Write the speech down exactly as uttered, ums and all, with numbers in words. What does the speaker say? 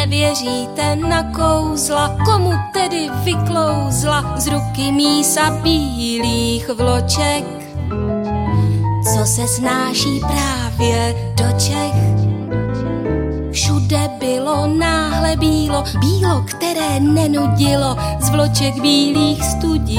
nevěříte na kouzla, komu tedy vyklouzla z ruky mísa bílých vloček, co se snáší právě do Čech. Všude bylo náhle bílo, bílo, které nenudilo, z vloček bílých studí